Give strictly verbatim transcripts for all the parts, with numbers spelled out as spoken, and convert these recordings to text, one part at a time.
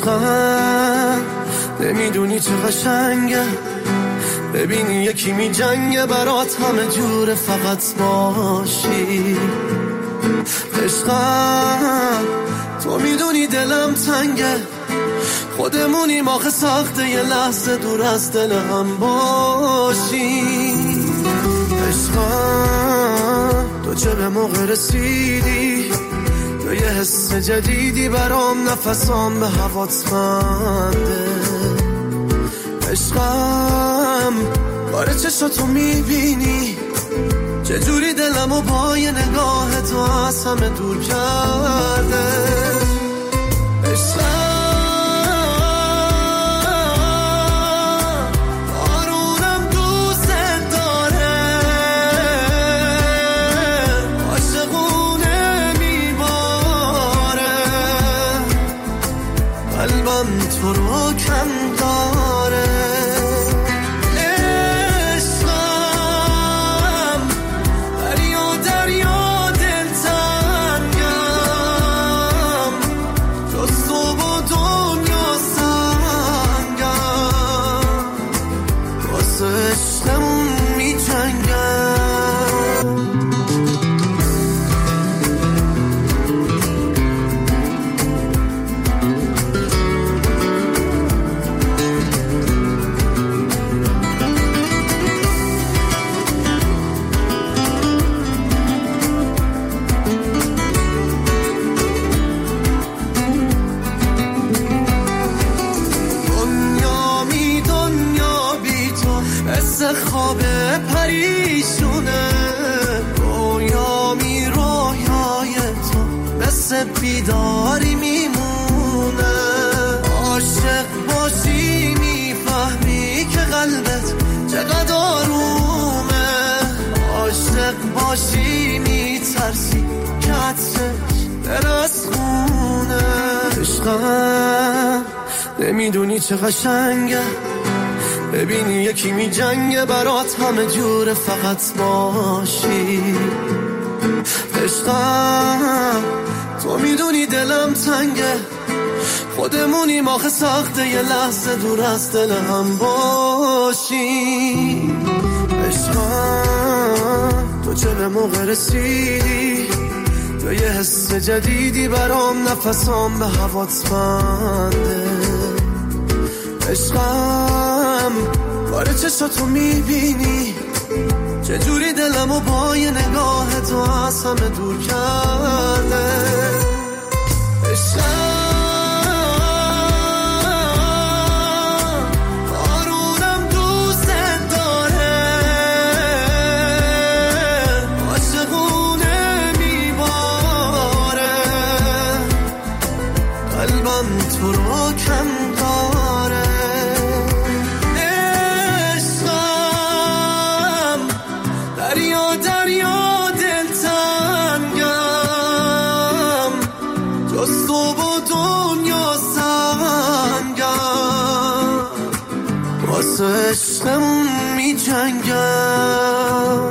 عشقم نمیدونی چه قشنگه ببینی یکی می جنگه برات همه جوره فقط باشی. عشقم تو میدونی دلم تنگه خودمونیم آخه ساخته یه لحظه دور از دل هم باشی. عشقم تو چه به موقع رسیدی تو یه حس جدیدی برام نفسام به هوات خنده. عشقم باره چشاتو میبینی چجوری دلمو با یه نگاه تو از همه دور کرده. عشقم آرونم دوست داره عاشقونه میباره قلبم تو رو کم داره. خواب پریشونه رویا می رویای تو مثل بیداری میمونه. عاشق باشی میفهمی که قلبت چقدر آرومه. عاشق باشی میترسی که عطرش دل از خونه. عشقم نمیدونی چه قشنگه ببینی یکی می جنگه برات همه جوره فقط باشی. عشقم تو میدونی دلم تنگه خودمونیم آخه ساخته یه لحظه دور از دل هم باشی. عشقم تو چه به موقع رسیدی تو یه حس جدیدی برام نفسام به هوات بنده. عشقم باره چشاتو میبینی چجوری دلمو با یه نگاه تو از همه دور کرده. عشقم آرونم دوست داره عاشقونه میباره قلبم تو رو کم داره. دریا دلتنگم جز تو و دنیا سنگم واسه عشقمون می جنگم.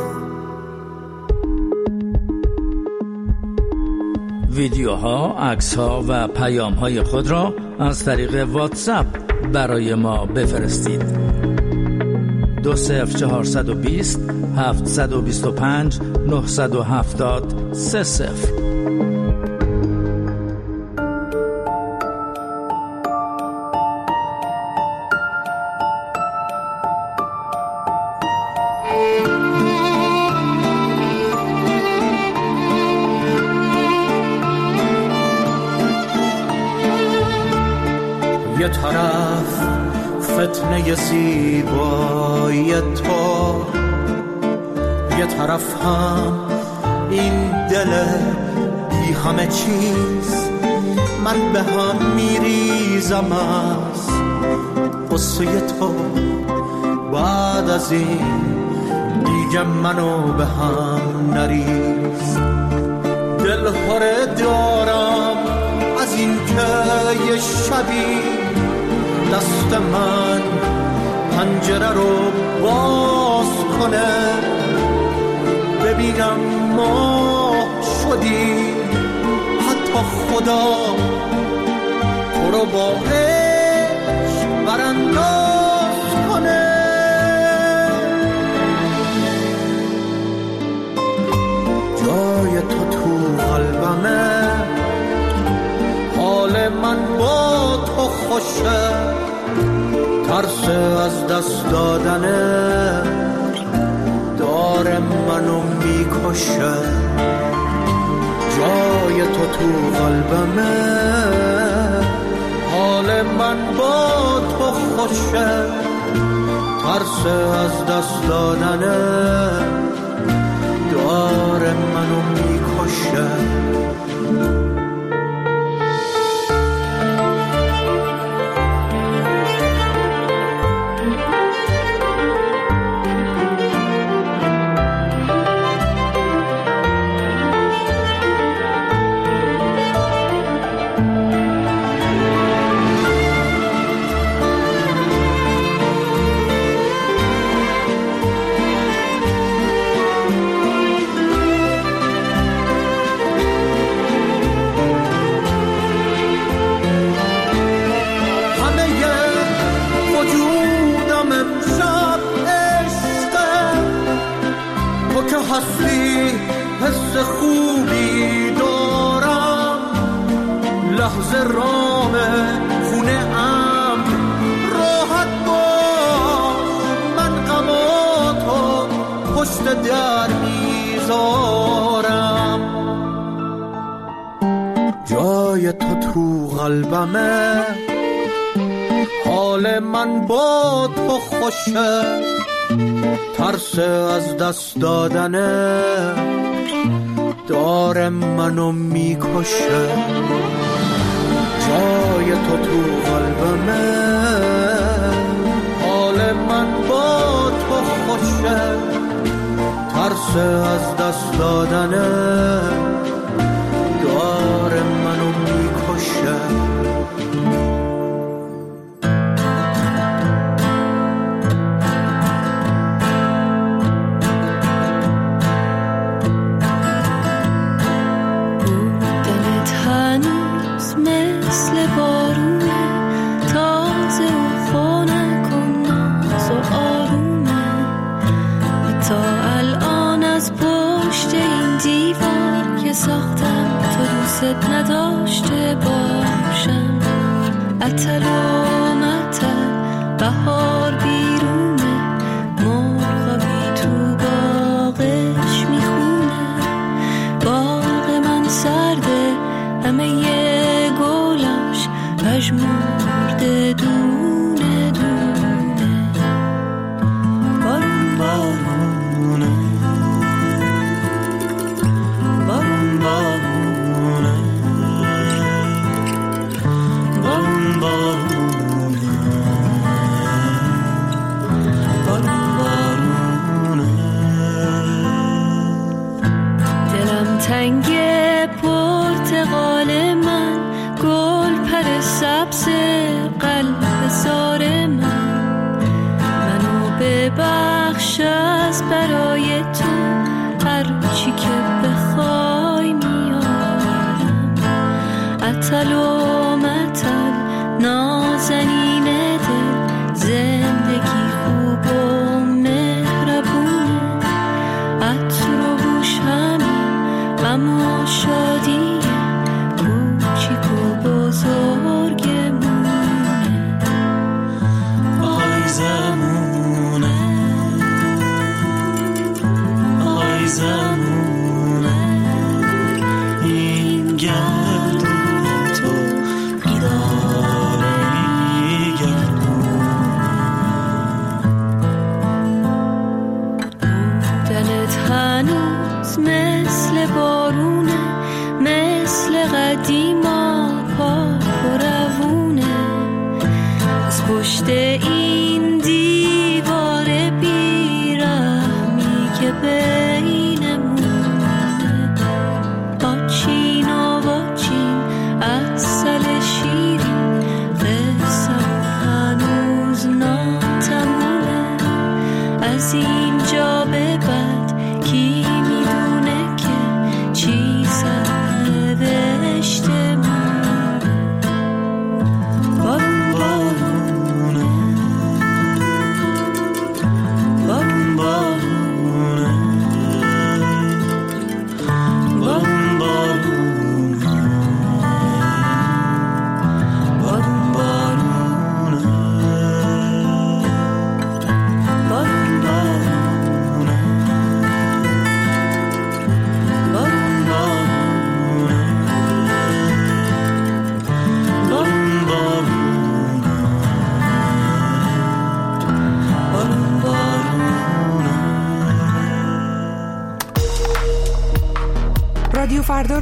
ویدیوها، عکس‌ها و پیام‌های خود را از طریق واتساپ برای ما بفرستید. دو صفر چهارصد و بیست هفتصد و بیست و پنج نهصد و هفتاد سه صفر. یه طرف فتنه زیبایی تو یه طرف هم این دل بی همه چیز من به هم میریزم از قصه تو. بعد از این دیگه منو به هم نریز. دل هره دارم از این که یه شبی دست من پنجره رو باز کنه ببینم ما شدی حتی خدا تو رو با عشق برانداز کنه. جای تو تو قلبمه، حال من با تو خوشه، ترس از دست دادنه داره منو میکشه. جای تو تو قلبمه، حال من با تو خوشه، ترس از دست دادنه داره منو میکشه. هستی حس خوبی دارم، لحظه رامه خونه ام راحت باش، من غماتو پشت در میذارم. جای تو تو قلبمه، حال من با تو خوشه، ترس از دست دادنه داره منو میکشه. جای تو تو قلبمه، حال من با تو خوشه، ترس از دست دادنه داره منو میکشه. نداشته باشم عطر و مطر، بهار بیرونه، مرغا بی تو باغش میخونه. باغ من سرده، همه یه گلش پژمرده دونه دونه. بارون بارونه، بارون بارونه، تنگ پرتقال من، گل پر سبز قلب زار من، منو ببخش از برای تو، هر چی که بخوای میارم. عطل و مطل نازنین دل، زندگی خوب و مهربونه، عطر و بوش همین اما شادی کوچیک و بزرگمونه. آی زمونه، آی زمونه، این گردون تو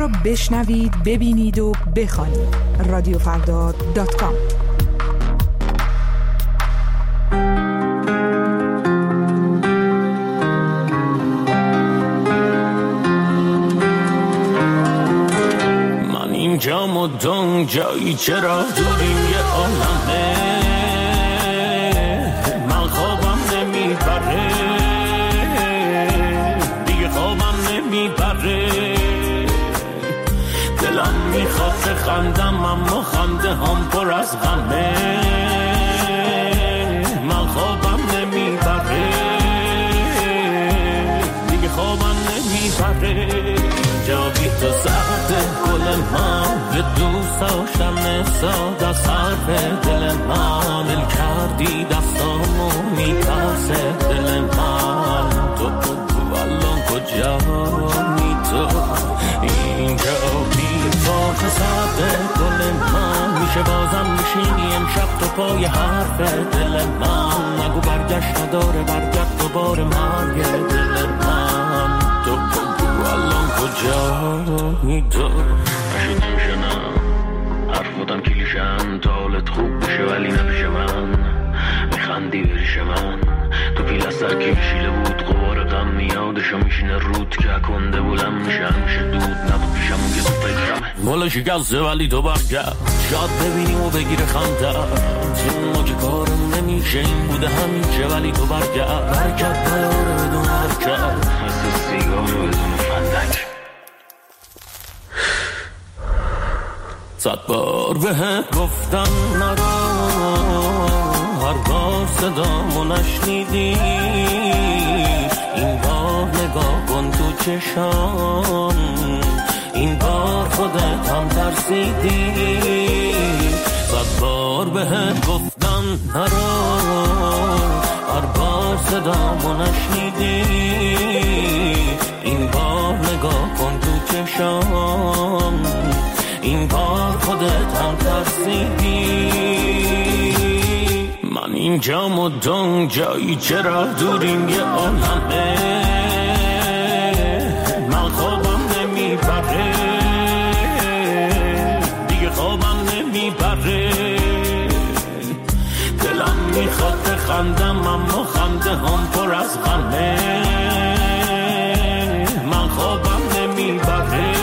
رو بشنوید، ببینید و بخوانید. رادیو فردا دات کام. من اینجا مدام جایی چرا دوریم یه عالمه، من خوابم نمیبره دیگه، خوابم نمیبره، دلم میخواد خندم اما خنده هم پر از غمه، من خوابم نمیبره دیگه، خوابم نمیبره. جا بی تو سرد گل من، یه دوست داشتم ساده صرف دل من، دل کردی دستامو میترسه دل من، تو بگو الان کجا می تو اینجا بی تو سرد گل من، میشه بازم میشینی امشب تو پای حرف دل من، نگو برگشت نداره برگشت دوباره مرگ دل من، تو بگو الان کجا می تو. نشد میشه نه حرف بودم کلیشم، تا حالت خوب بشه ولی نمیشه، من میخندی بریش من، تو پیل از سر که شیله بود غبار غم میادشو میشینه رود که کنده بولم میشه، همیشه دود نبود پیشم اون یه تو فکرمه مولا شکسته ولی تو برگرد، شاد ببینیم و بگیره خمتر، چون ما که کارم نمیشه این بوده همیشه ولی تو برگرد، برگرد بلاره بدون حرکت مثل سیگار بدون فندک. صد بار بهت گفتم نرو، هر بار صدامو نشنیدی، این بار نگاه کن تو چشام، این بار خودت هم ترسیدی، صد بار بهت گفتم نرو، هر بار صدامو نشنیدی، این بار نگاه کن تو چشام، این بار خودت هم ترسیدی. من اینجا مدام جایی چرا دوریم یه عالمه، من خوابم نمیبره دیگه، خوابم نمیبره، دلم میخواد خندم اما خنده هم پر از غمه، من خوابم نمیبره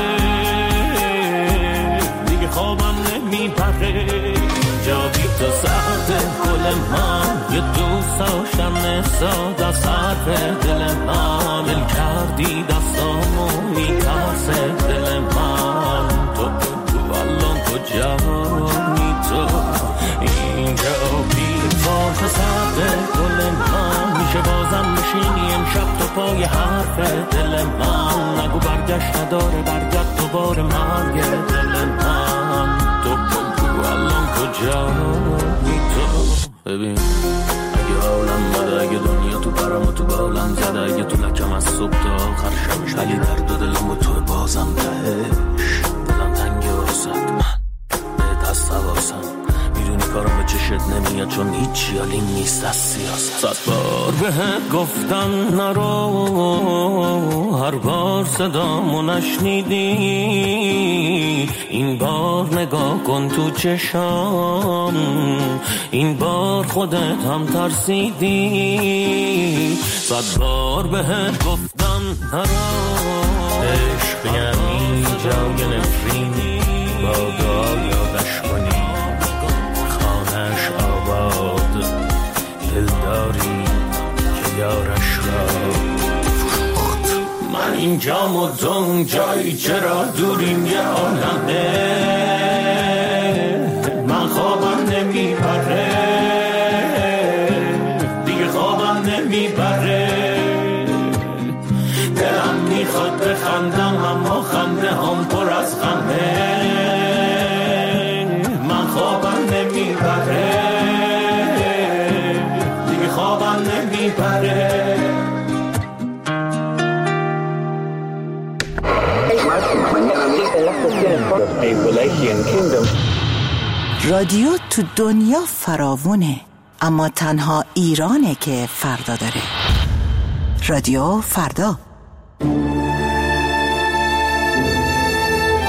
خوابم نمیبره. جا بی تو سرد گل من، یه دوست داشتم ساده صرف دل من، دل کردی دستامو میترسه دل من، تو بگو الان کجا می تو اینجا بی تو سرد گل من، میشه بازم میشینی امشب تو پای حرف دل من، نگو برگشت نداره برگشت دوباره مرگ دل من، تو بگو الان کجا می تو. ببین اگه حالم بده، اگه دنیا تو برم و تو بالم زده، اگه تو لکم از صبح تا آخر شبش، ولی درد و دلم و تو بازم تهش، دلم تنگه واسد من بهت هست حواسم، میدونی کارم به چشت نمیاد چون هیچ یالی نیست از سیاست. صد بار بهت گفتم نرو، هر بار صدامو نشنیدی، این بار نگاه کن تو چشام، این بار خودت هم ترسیدی، صد بار بهت گفتم نرو، عشق یعنی جای نفرینی، با دعا یادش کنی خانهش آباد، دلداری که یارش را فروخت. من اینجا مدام جایی چرا دوریم یه عالمه، من خوابم نمیبره دیگه، خوابم نمیبره، دلم میخواد بخندم اما خنده هم پر از غمه، من خوابم نمیبره دیگه، خوابم نمیبره. رادیو تو دنیا فراوونه، اما تنها ایرانه که فردا داره. رادیو فردا.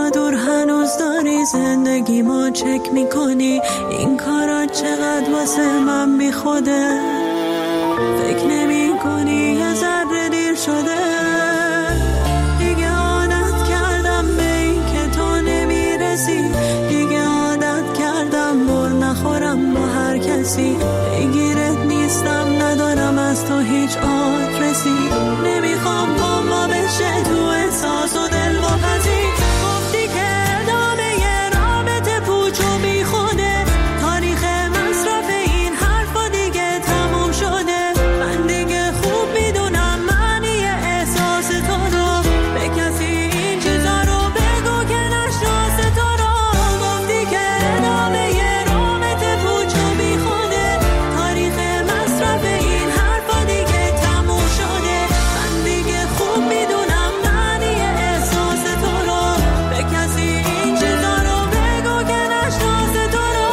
چرا دور هنوز داری زندگی ما چک میکنی؟ این کارا چقدر واسه من بی خوده، فکر نمی کنی یه ذره دیر شده. دیگه عادت کردم به این که تو نمیرسی، دیگه عادت کردم بر نخورم با هر کسی. بگیرت نیستم، ندارم از تو هیچ آدرسی. نمیخوام با ما بشه تو احساس و دل و پذی. گفتی که ادامه یه رابطه پوچ و بی خوده، تاریخ مصرف این حرفا دیگه تموم شده. من دیگه خوب میدونم معنی احساس تو رو، به کسی این چیزا رو بگو که نشناس تو رو. گفتی که ادامه یه رابطه پوچ و بی خوده، تاریخ مصرف این حرفا دیگه تموم شده. من دیگه خوب میدونم معنی احساس تو رو، به کسی این چیزا رو بگو که نشناس تو رو.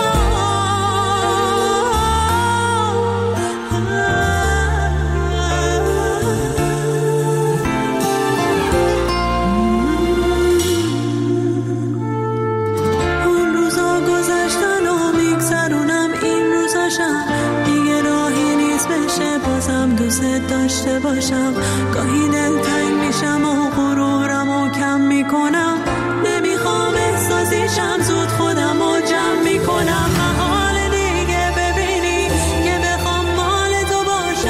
اون روزا گذشتن و میگذرونم این روزاشم، دیگه راهی نیست بشه بازم دوست داشته باشم. گاهی دلتنگ میشم و غرورم و کم میکنم، نمیخوام احساسیشم، زود خودم رو جمع میکنم. محال دیگه ببینی که بخوام مال تو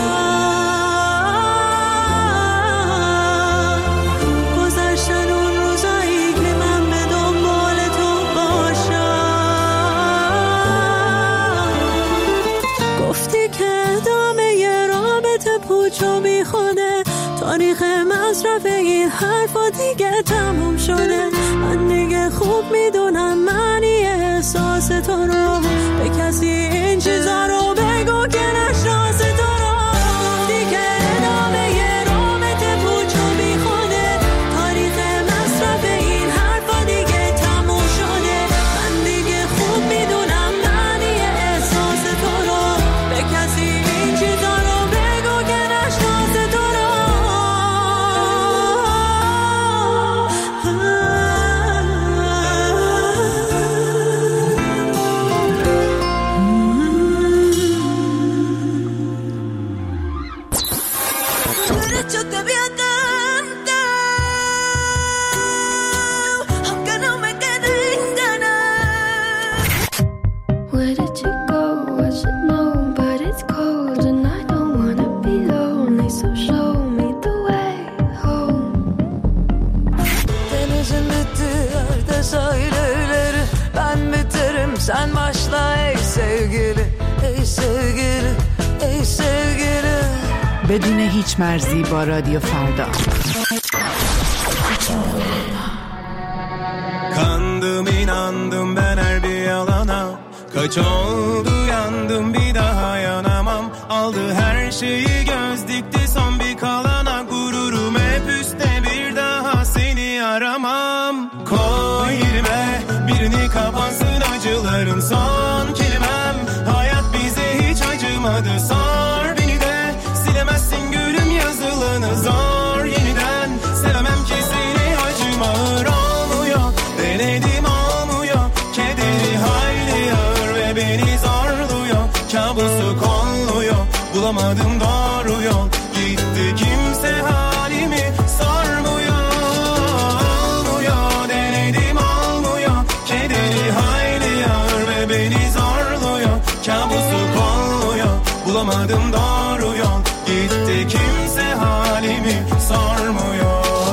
باشم. گذشتن اون روزایی که من به دنبال تو باشم. گفتی که ادامه یه رابطه پوچ و بی خوده، تاریخ مصرف این حرفا دیگه تموم شده. من دیگه خوب میدونم معنی احساس تو رو، به کسی این چیزا رو بگو که نشناس تو رو. گفتی که ادامه یه رابطه پوچ و بی خوده، تاریخ مصرف این حرفا دیگه تموم شده. من دیگه خوب میدونم معنی احساس تو رو، به کسی این چیزا رو بگو که نشناس تو رو. Derecho te voy a cantar, aunque no me queden ganas. Where did you go? I should know, but it's cold and I don't wanna be lonely, so show me the way home. Denizin bitti yerde sahilleri, ben biterim sen başla ey sevgili, ey sevgili, ey sevgili. بدون هیچ مرزی با رادیو فردا. Kandım inandım ben her bir yalana, kaç oldu yandım bir daha yanamam. Aldı her şeyi göz dikti son bir kalana, gururum hep üstte bir daha seni aramam. Koy yerime birini kapansın acıların son kelimem. Hayat bize hiç acımadı, sor beni de silemezsin gülüm yazılanı zor yeniden. Sevemem ki seni acımağır olmuyor, denedim olmuyor. Kederi hayli ağır ve beni zorluyor, kabusu kolluyor, bulamadım doğru yol. Gitti kimse halimi sormuyor, olmuyor, denedim olmuyor. Kederi hayli ağır ve beni zorluyor, kabusu kolluyor, bulamadım doğru yol. Gitti kimse halimi sormuyor.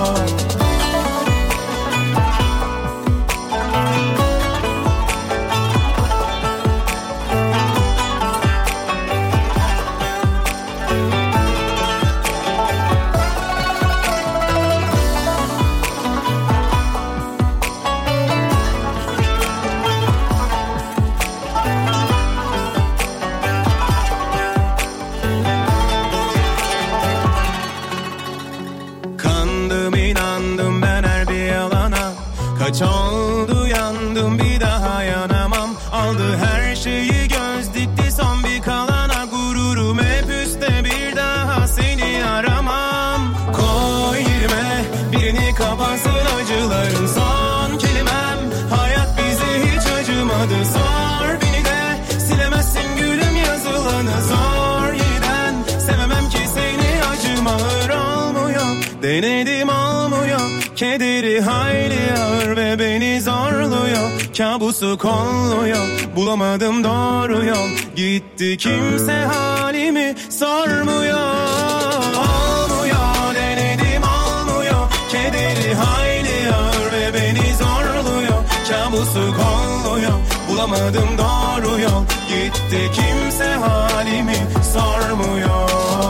Kaç oldu yandım bir daha yanamam. Aldı her şeyi göz dikti son bir kalana. Gururum hep üstte bir daha seni aramam. Koy yerime birini kapansın acıların son kelime. Denedim olmuyor, kederi hayli ağır ve beni zorluyor. Kabusu kolluyor, bulamadım doğru yol. Gitti kimse halimi sormuyor. Olmuyor, denedim olmuyor, kederi hayli ağır ve beni zorluyor. Kabusu kolluyor, bulamadım doğru yol. Gitti kimse halimi sormuyor.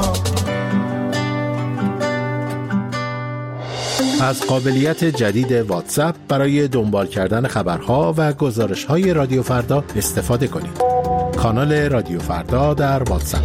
از قابلیت جدید واتساپ برای دنبال کردن خبرها و گزارش‌های رادیو فردا استفاده کنید. کانال رادیو فردا در واتساپ.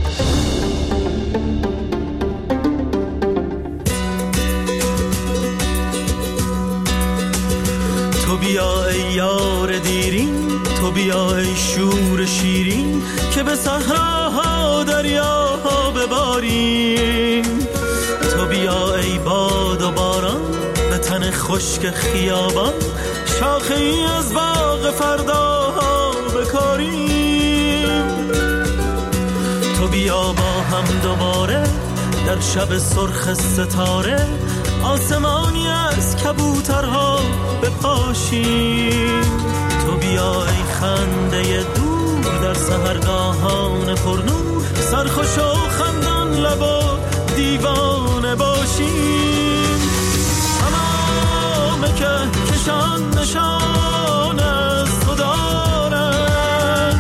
تو بیا ای یار دیرین، تو بیا ای شور شیرین، که به صحراها دریاها بباریم. تو بیا ای باد و باران، به تن خشک خیابان، شاخه ای از باغ فرداها بکاریم. تو بیا با هم دوباره در شب سرخ ستاره، آسمانی از کبوترها بپاشیم. تو بیا ای خنده دور در سحرگاهان پرنور، سرخوش و خندان لب و دیوانه باشیم. تمام که کشان نشان از تو دارد،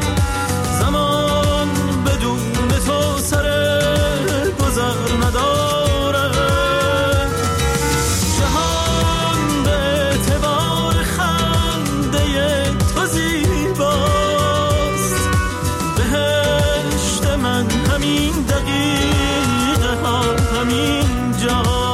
زمان بدون تو سر گذر ندارد. جهان به اعتبار خنده تو زیباست، بهشت من همین دقیقه ها همین جاست.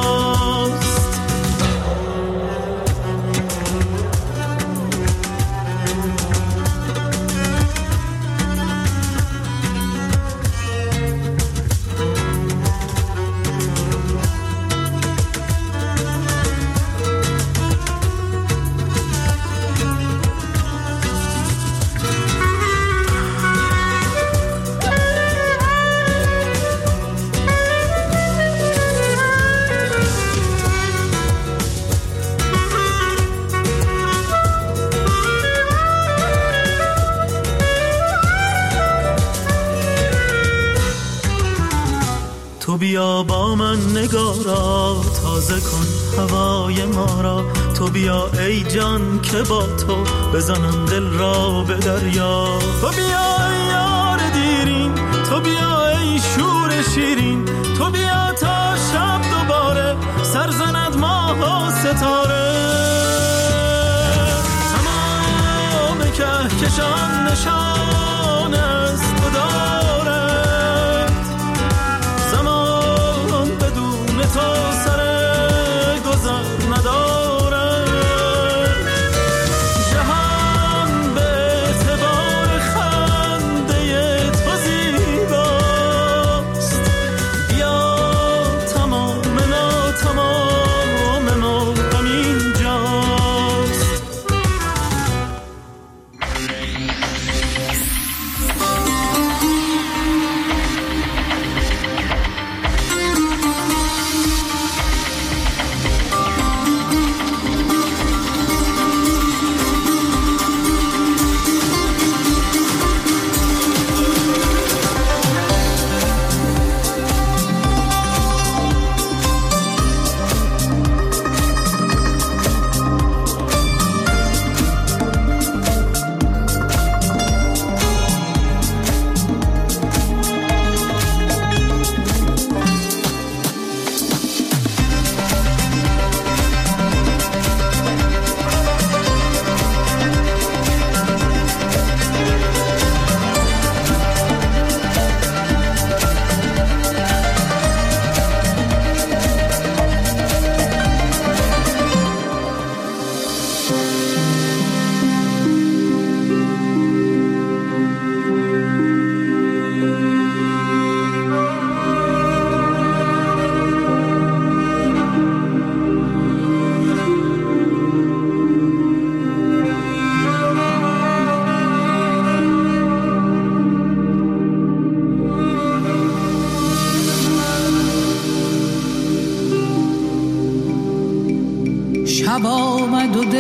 تو بیا با من نگارا، تازه کن هوای ما را. تو بیا ای جان که با تو بزنم دل را به دریا. تو بیا ای یار دیرین، تو بیا ای شور شیرین، تو بیا تا شب دوباره سر زند ماه و ستاره. تمام کهکشان نشان از تو دارد، زمان بدون تو سر گذر ندارد. جهان به اعتبار خنده تو زیباست، بیا تمام ما تمام ما همین جاست.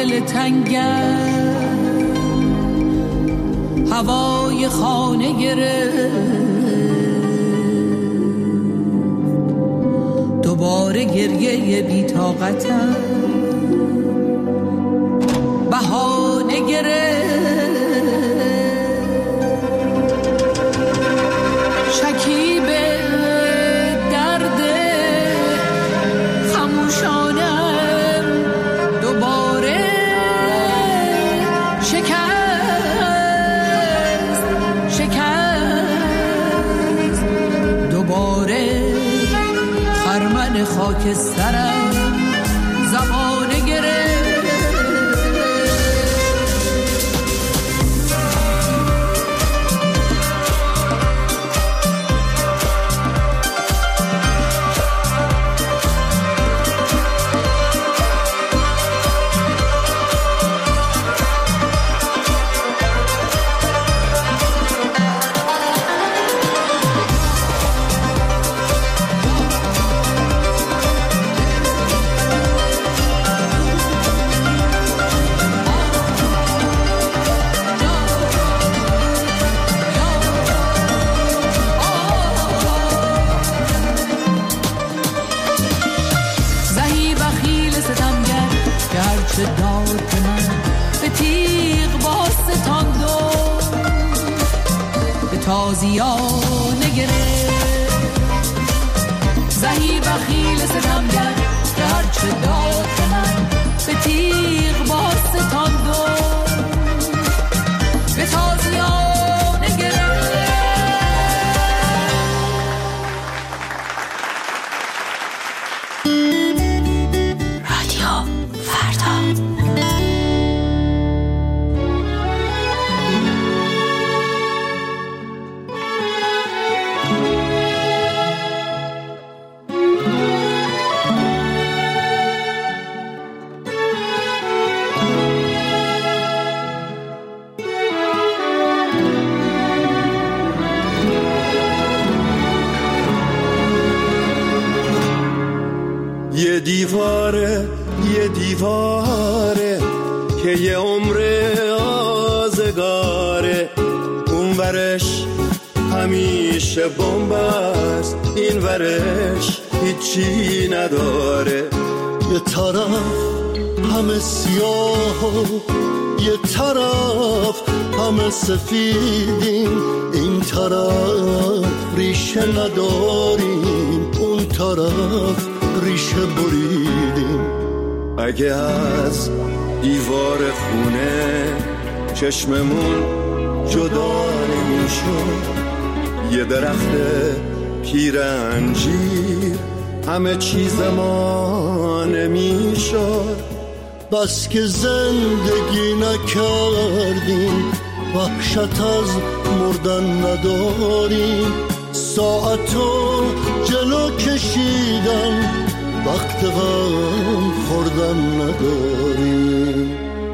دل تنگم هوای خانه گرفت، دوباره گریه بی طاقتم بهانه گرفت. شکیب درد خموشانم دوباره شکست شکست، دوباره خرمن خاکسترم زبانه گرفت. تازیانه گرفت، زهی بخیل ستمگر که هرچه داد به من به تیغ با ستاندو به تازیانه گرفت. رادیو فردا. یه دیواره یه دیواره که یه عمر آزگاره، اون ورش همیشه بمب است، این ورش هیچی نداره. یه طرف همه سیاه و یه طرف همه سفیدیم، این طرف ریشه نداریم، اون طرف ریشه بریدیم. اگه از دیوار خونه چشممون جدا نمیشد، یه درخت پیرنجیر همه چیز ما نمیشد. بس که زندگی نکردیم، وحشت از مردن نداریم، ساعتو جلو کشیدن وقت غم خوردن نداریم.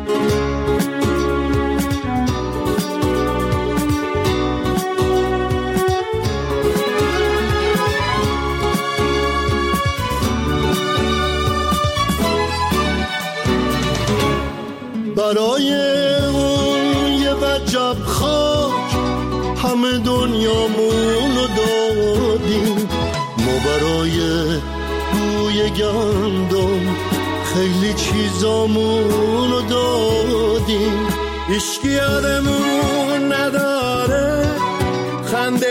برای اون یه وجب خاک همه دنیامونو دادیم، ما برای بوی گندم خیلی چیزامونو دادیم. هیچکی یادمون نداره خنده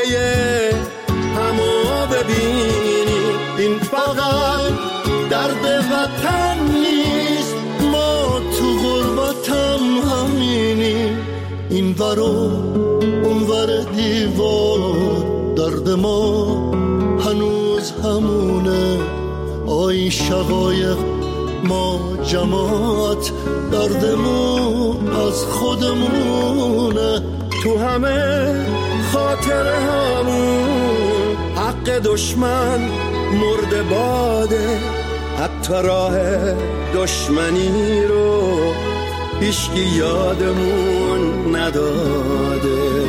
همو ببینیم، این فقط درد وطن نیست، ما تو غربتم همینیم. این ورو اون ور دیوار درد ما هنوز همونه، آی شقایق ما جماعت دردمون از خودمونه. تو همه خاطره همون حق دشمن مرده باده، حتی راه دشمنی رو هیچکی یادمون نداده.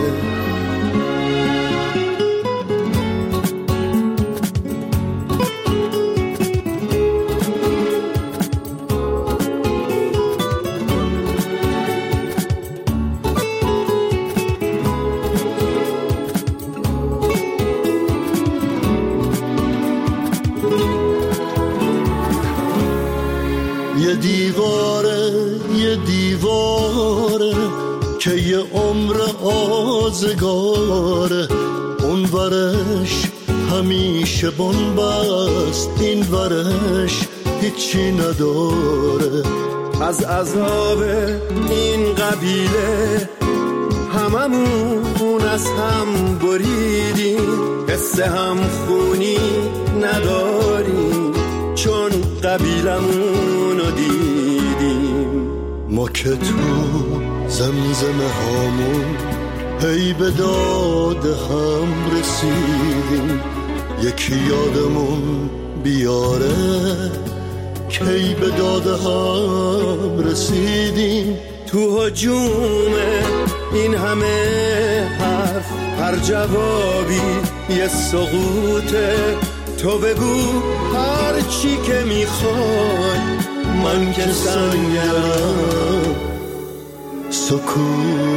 داره که یه عمر آزگاره، اون ورش همیشه بنبست، این ورش هیچی نداره. از عذاب این قبیله هممون از هم بریدیم، قصه هم خونی نداریم چون قبیلمون رو دیدیم. ما که تو زمزمه هامون هی به داد هم رسیدیم، یکی یادمون بیاره کی به داد هم رسیدیم. تو هجوم این همه حرف هر جوابی یه سقوطه، تو بگو هر چی که میخوای من که سنگرم سکوته.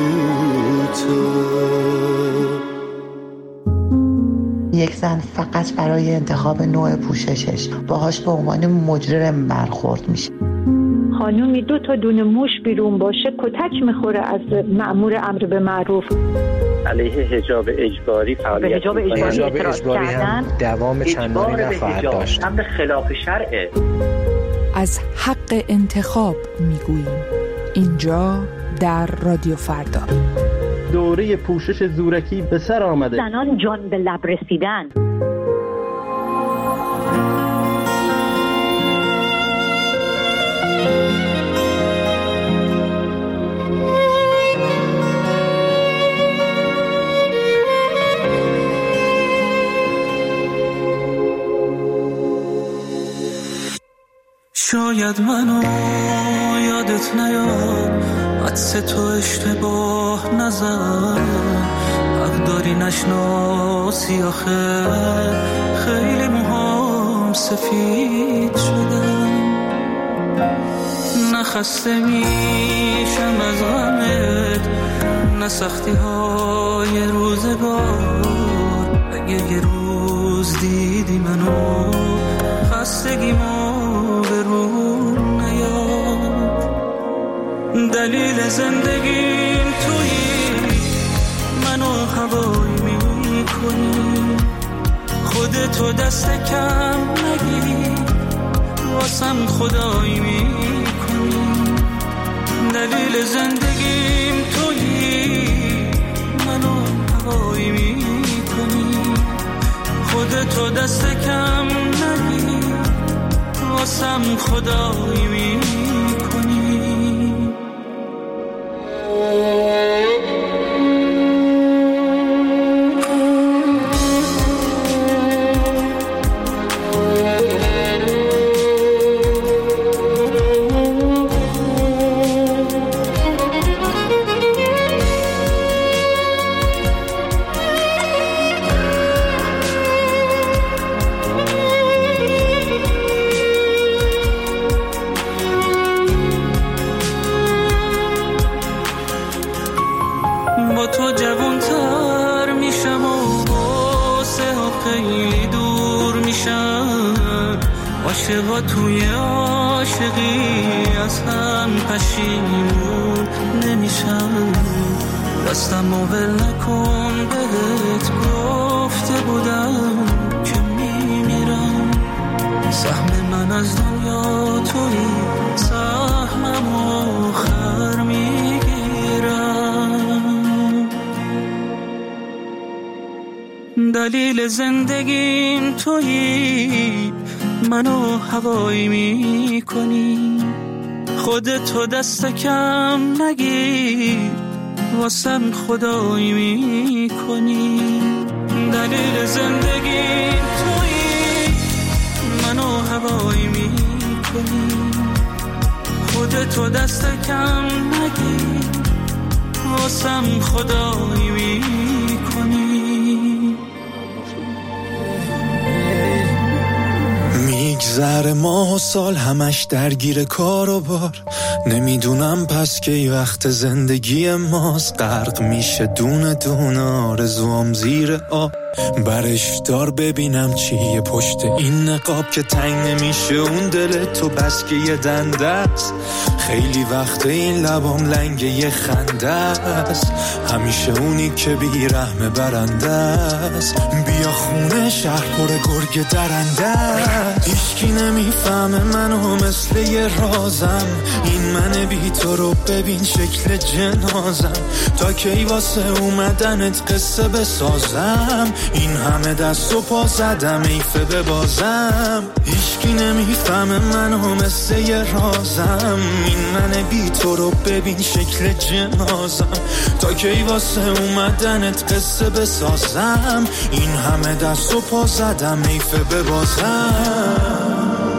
یک زن فقط برای انتخاب نوع پوششش باهاش به عنوان مجرم برخورد میشه. خانومی دو تا دونه موش بیرون باشه کتک میخوره از مأمور امر به معروف. علیه حجاب اجباری فعالیت حجاب اجباری, حجاب اجباری هم دوام چندانی نخواهد داشت. امر خلاف شرعه. از حق انتخاب میگوییم اینجا در رادیو فردا. دوره پوشش زورکی به سر آمده. زنان جان به لب رسیدن. شاید منو یادت نیاد، عدس تو اشتباه نزن، حق داری نشناسی آخه خیلی موهام سفید شدن. نخسته میشم از غمت، نه سختی های روزگار. اگه یه روز دیدی منو خستگیمو به رو نیاد. دلیل زندگیم تویی، منو هوایی میکنی، خودتو دست کم نگی، واسم خدایی میکنی. دلیل زندگیم تویی، منو هوایی میکنی، خودتو دست کم نگی، واسم خدایی میکنی. عاشقا توی عاشقی از هم پشیمون نمیشن. دستمو ول نکن، بهت گفته بودم که میمیرم. سهم من از دنیا توی، سهمم آخر میگیرم. دلیل زندگیم تویی، منو هوایی میکنی، خودتو دست کم نگیر، واسم خدایی میکنی. دلیل زندگی تویی، منو هوایی میکنی، خودتو دست کم نگیر، واسم خدایی میکنی. میگذره ماه و سال همش درگیر کار و بار، نمیدونم پس که ای وقت زندگی ماست. غرق میشه دونه دونه آرزوام زیر آب، برش دار ببینم چیه پشت این نقاب که تنگ نمیشه اون دل تو بس که یه دنده است. خیلی وقت این لبام لنگ یه خنده است، همیشه اونی که بی رحم برنده است. بیا خونه شهر پر گرگ درنده است. هیچکی نمیفهمه منو مثل یه رازم، این من بی تو رو ببین شکل جنازم. تا کی واسه اومدنت قصه بسازم، این همه دست و پا زدم ایفه ببازم. هیچکی نمیفهمه منو مثل یه رازم، این من بی تو رو ببین شکل جنازم. تا کی واسه اومدنت قصه بسازم، این همه دست و پا زدم ایفه ببازم.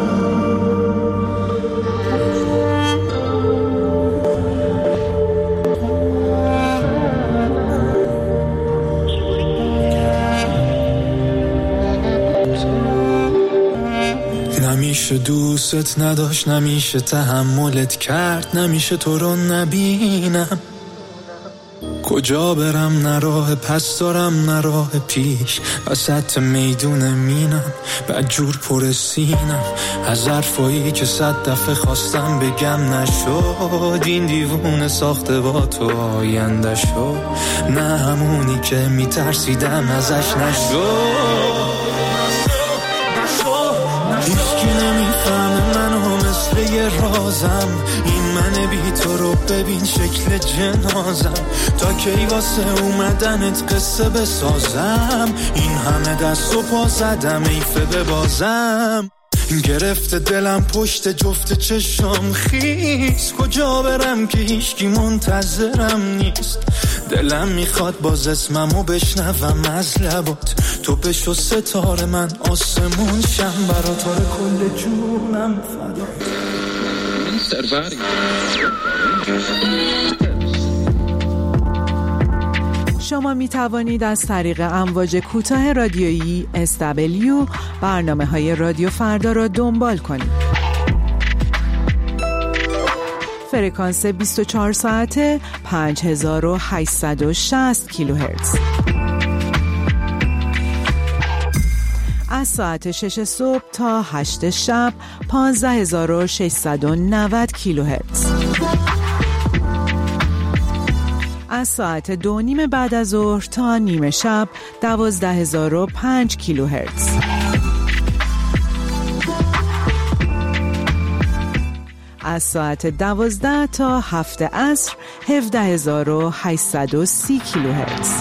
نمیشه دوست نداشت، نمیشه تحملت کرد، نمیشه تو رو نبینم. کجا برم نه راه پس دارم نه راه پیش، وسط میدون مینم بدجور پر سینم. از حرفایی که صد دفعه خواستم بگم نشد، این دیوونه ساخته با تو آینده شد. نه همونی که میترسیدم ازش نشد. هیچکی نمیفهمه منو مثل یه رازم، این من بی تو رو ببین شکل جنازم. تا کی واسه اومدنت قصه بسازم، این همه دست و پا زدم ایفه ببازم. گرفته دلم پشت جفت چشم خیس، کجا برم که هیچکی منتظرم نیست. دلم میخواد باز اسممو بشنوم از لبات، تو بشو ستاره من آسمون شم برا تو کل جونم فدا. شما می توانید از طریق امواج کوتاه رادیویی اس دبلیو برنامه های رادیو فردا را دنبال کنید. فرکانس بیست و چهار ساعته پنج هزار و هشتصد و شصت کیلوهرتز. از ساعت شش صبح تا هشت شب پانزده هزار و ششصد و نود کیلوهرتز. از ساعت دو نیم بعد از ظهر تا نیمه شب دوازده هزار و پنج کیلوهرتز. از ساعت دوازده تا هفت عصر هفده هزار و هشتصد و سی کیلوهرتز.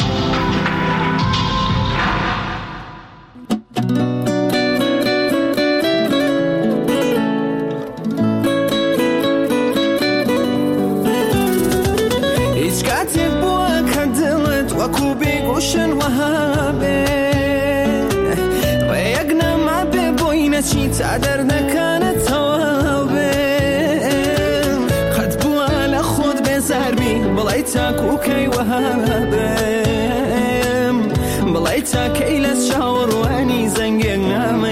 چی تعدر نکنه توابه قد بوالا خود بزر بی بلای تاکو کی وهابم بلای تاکی لس شاور وانی زنگی نامه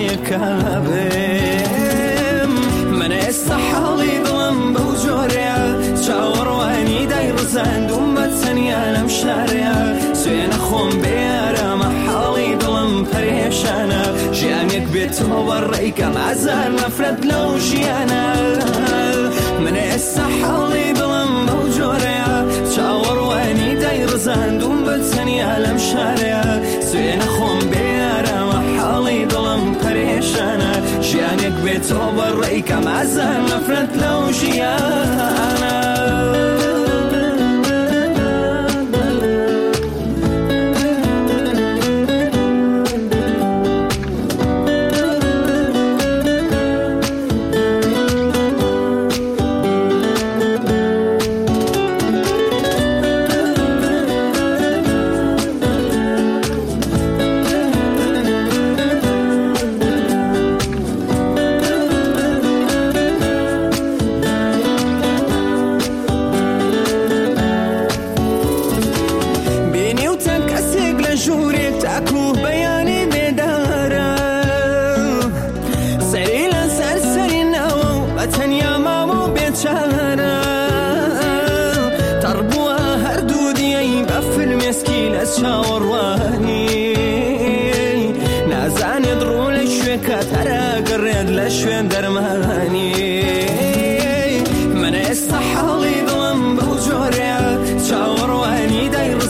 یکابم من استحالی بلم بوجوریا شاور وانی دایر زندوم بتنیانم شاریا سوین خون بیارم حالی بلم پریشانا جانك بيته وريك معزال مفرد لو جيانا من السحالي بلم موجوريا شاور واني داير زندوم بتسني علم شاريا سوين خون بيارا محالي بلم بريشانا جانك بيته وريك معزال مفرد لو جيانا. شاورواني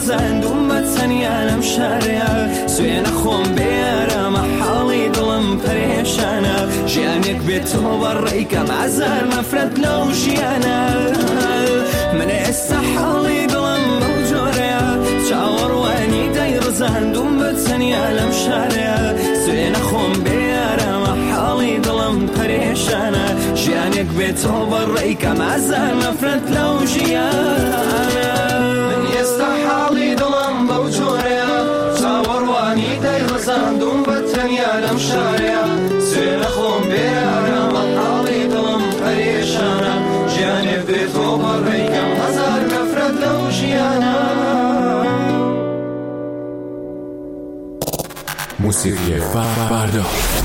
زندوم بتنی علم شریع سوی نخوم بیارم حالی دلم پریشانه جیانک به تو بریکم عزر مفرد لو جیانه من استحالی دلم موجوره چاور وانی دیر زندوم بتنی علم شریع سوی نخوم بیارم حالی دلم پریشانه جیانک به تو بریکم عزر مفرد لو جیانه من استحالی دلم موجوره چاور وانی دیر زندوم بتنی علم شریع سوی نخوم بیارم حالی دلم پریشانه جیانک به تو بریکم عزر مفرد لو جیانه موسیقی فردا.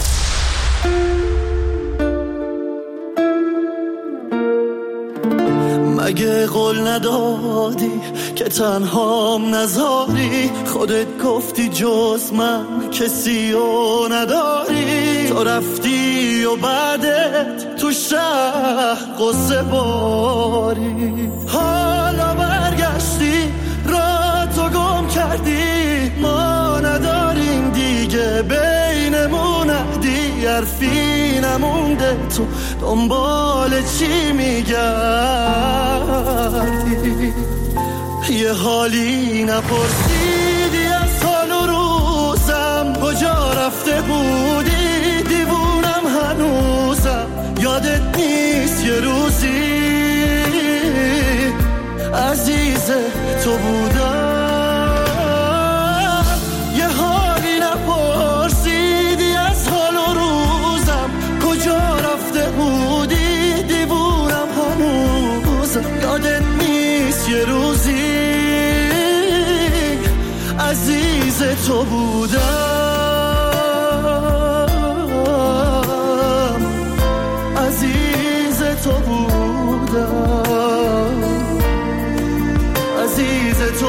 مگه قول ندادی که تنهام نذاری خودت گفتی جز من کسی رو نداری تو رفتی و بعدت تو شهر قصه باری حالا برگشتی را تو گم کردی ما نداریم دیگه بینمون عهدی حرفی نمونده تو دنبال چی میگردی یه حالی نپرسیدی از حال و روزم کجا رفته بودی دیوونم هنوزم یادت نیست یه روزی عزیز تو بودم یه حالی نپرسیدی از حال و روزم کجا رفته بودی دیوونم هنوزم یادت نیست یه روزی عزیز تو بودم عزیز تو بودم عزیز تو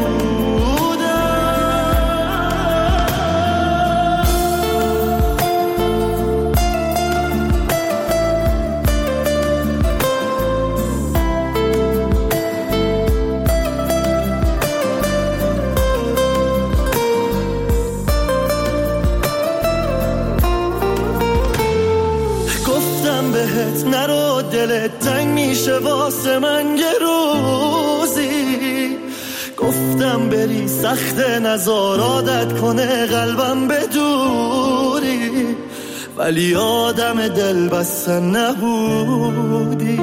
نرو دلت تنگ میشه واسه من یه روزی گفتم بری سخت نزار عادت کنه قلبم بدوری ولی آدم دل بستن نبودی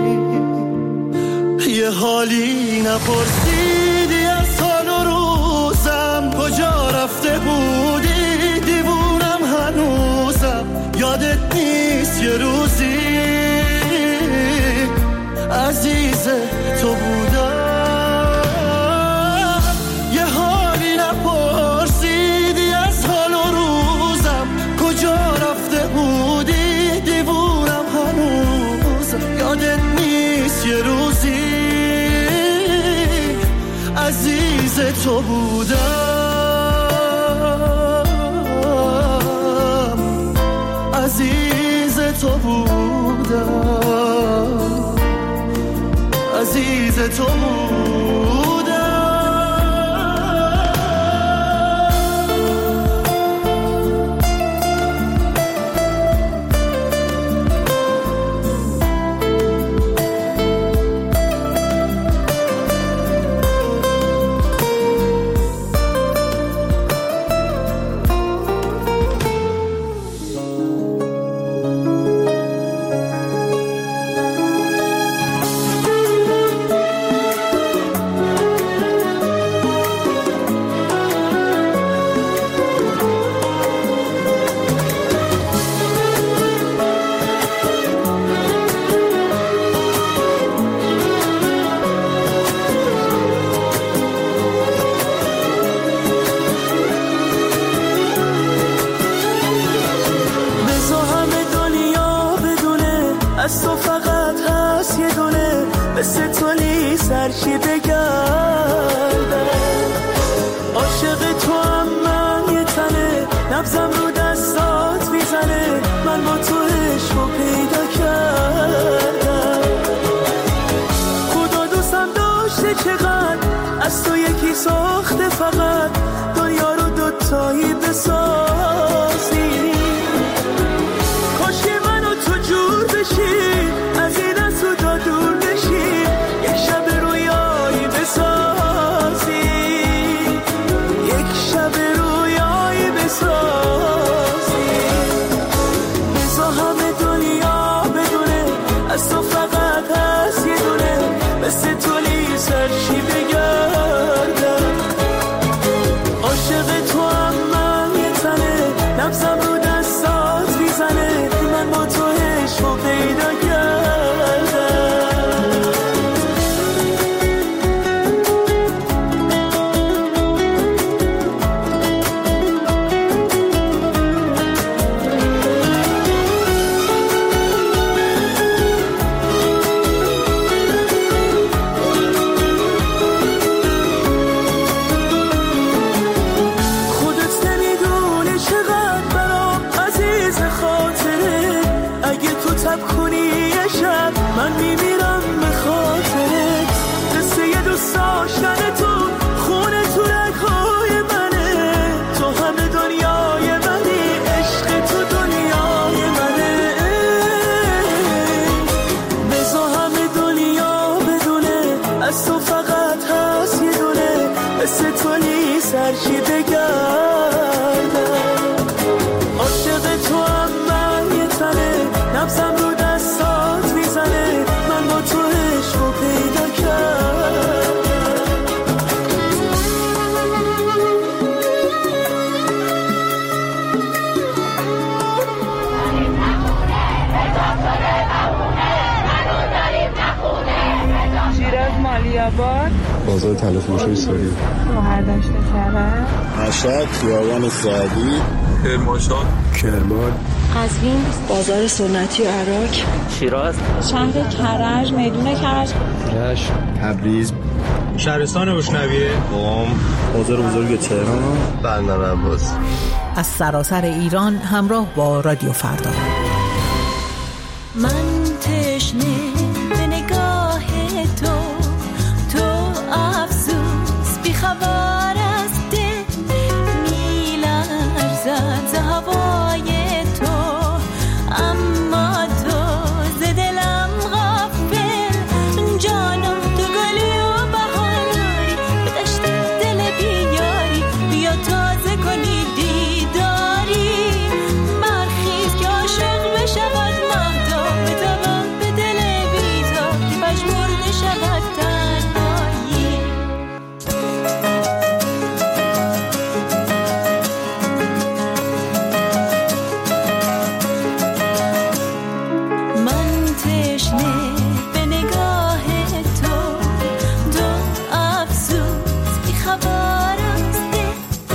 یه حالی نپرسیدی از حال و روزم کجا رفته بودی دیوونم هنوزم یادت نیست یه روزی عزیز تو بودم یه حالی نپرسیدی از حال و روزم کجا رفته بودی دیوونم هنوزم یادت نیست یه روزی عزیز تو بودم عزیز تو بودم عزیز تو بودم مثل تو نیست هر چی بگردم عاشق تو هم من یه تنه نبزم رو دستات میزنه من با تو عشق رو پیدا کردم شیراز مالیاباد بازار تله فروشی سوری شوهر داشته شهر مشهد خیابان سعدی کرمانشاه کرمان قزوین بازار سنتی عراق شیراز شهر کرج میدون کرج رشت تبریز شهرستان روشنویه قم بازار بزرگ تهران بندر عباس از سراسر ایران همراه با رادیو فردا. من تشنه به نگاه تو تو افسوس بی خبر از دل میلرزد ز هوای تو اما تو ز دلم غافل جانم تو گلی و بهاری به دشت دل بیاری بیا تازه کنی دیداری برخیز که عاشق بشود مهدام بتابم به دل بیتا که پژمرده شود تنهایی من تشنه به نگاه تو دو افسوس بی خبر از دل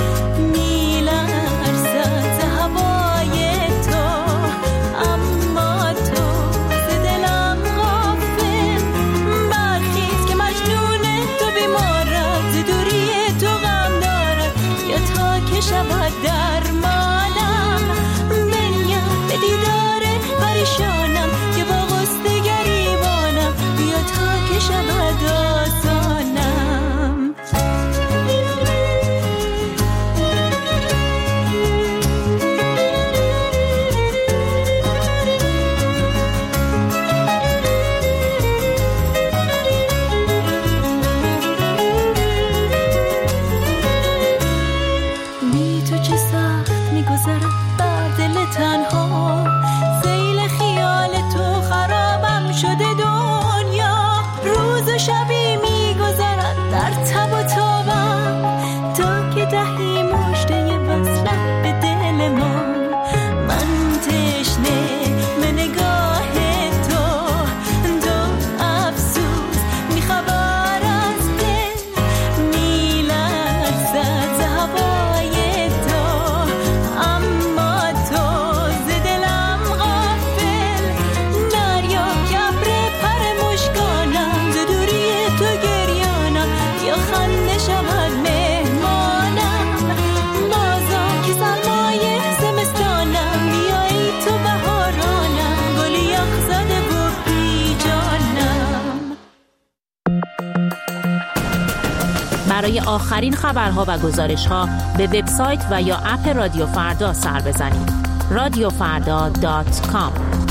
میلرزد ز هوای تو اما تو ز دلم غافل برخیز که مجنون تو بیمارم ز دوری تو غم دارم یا تا که شود درمانم بنیم به دیدار پریشانم که با غصه گریبانم بیا تا که شود آسانم بی تو چه سخت میگذرد بر دل تنها سیل خیال تو خرابم شده دنیا روز و شبی میگذرد در تب و تابم تا که دهی مژده وصلت به دل ما من تشنه به نگاه تو دو افسوس میخبر از دل میلرزد ز هوای تو اما تو ز دلم غافل دریا که ابر پر مشکانم ز دوری تو گریانم یا خنده شود مهمانم بازم که سرمایه زمستانم بیایی تو بهارانم گلی یخ زده و بی جانم برای آخرین خبرها و گزارش‌ها به وبسایت و یا اپ رادیو فردا سر بزنید. رادیو فردا دات کام.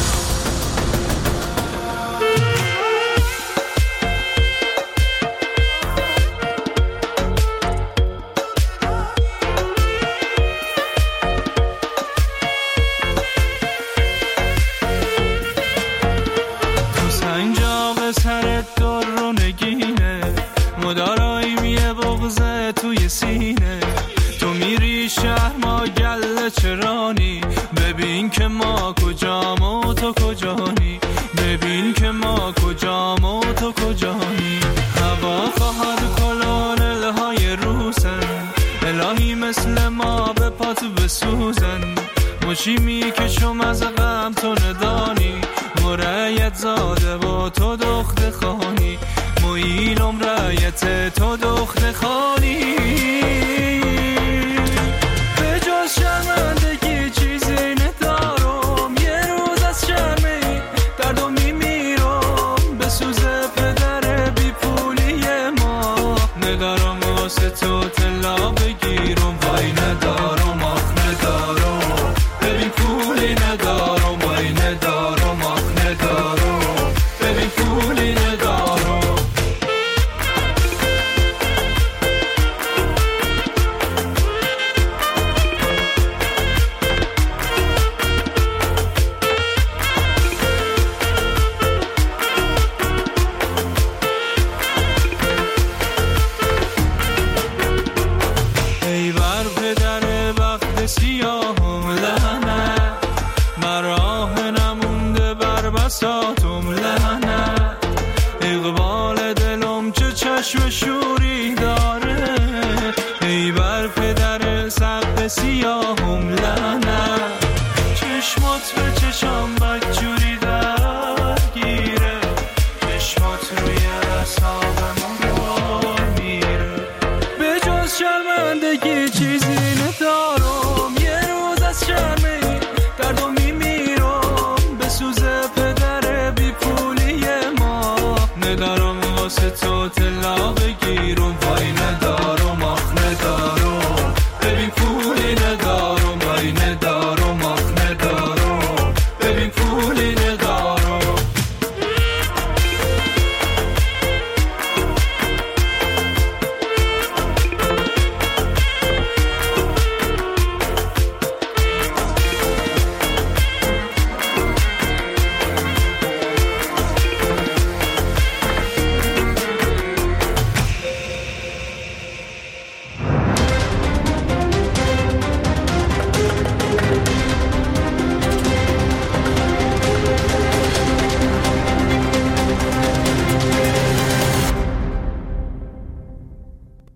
تو سنجاق سرت در رو نگینه مداراییم یه بغزه توی سینه تو میری شهر ما گله چرانی ببین که ما کجام و تو کجانی ببین که ما کجام و تو کجانی هوا خواهد کلونلهای روسن الهی مثل ما به پاتو بسوزن مچی میکشم از غم تو ندانی مرایت زاده و تو دخت خانی مویلم رایت تو دخت خانی به جز شرمندگی چیزی ندارم یه روز از شرمی دردو میمیرم به سوز پدر بی پولی ما ندارم واسه تو طلا